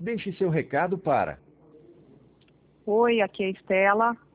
Deixe seu recado para... Oi, aqui é a Estela.